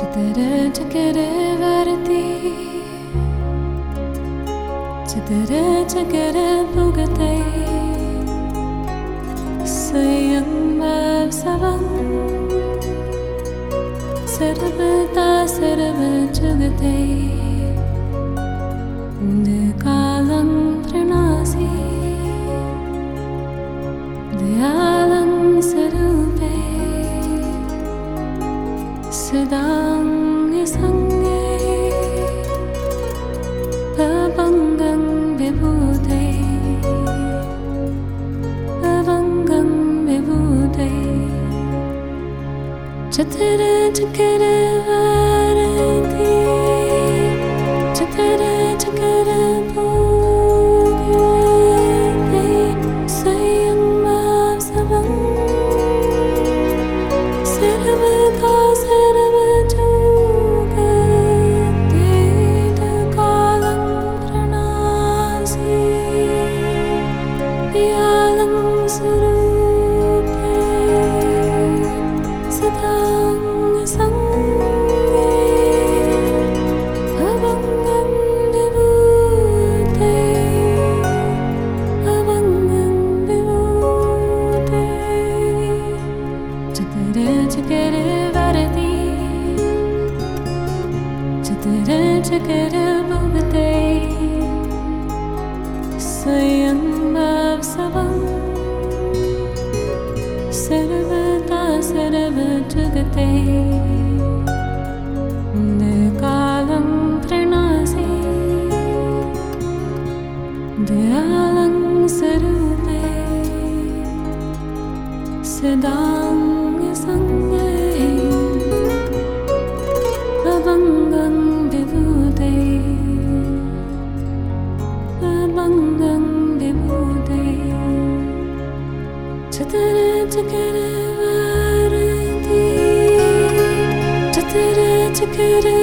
varti chitara pugatai sayang savang sarvata sarva jugatai kalam pranasi dayalang sarupe sadang sange abangang vibhutai chatara chakara varati chatara chakara bhogate sayang savang sarvata sarva jugate kalam pranasi yalang sarupe sadang sange abangang vibhutai chatara chakara varati chatara chakara bhogate sayang savang sarvata sarva jugate kalam pranasi dayalang sarupe sadang sange abangang vibhutai chatara chakara varati chatara chakara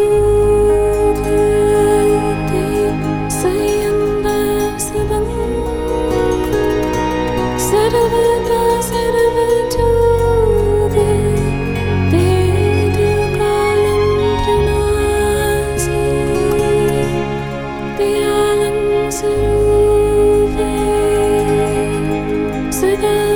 bhogate sayang savang sarvata sarva jugate kalam pranasi dayalang sarupe sada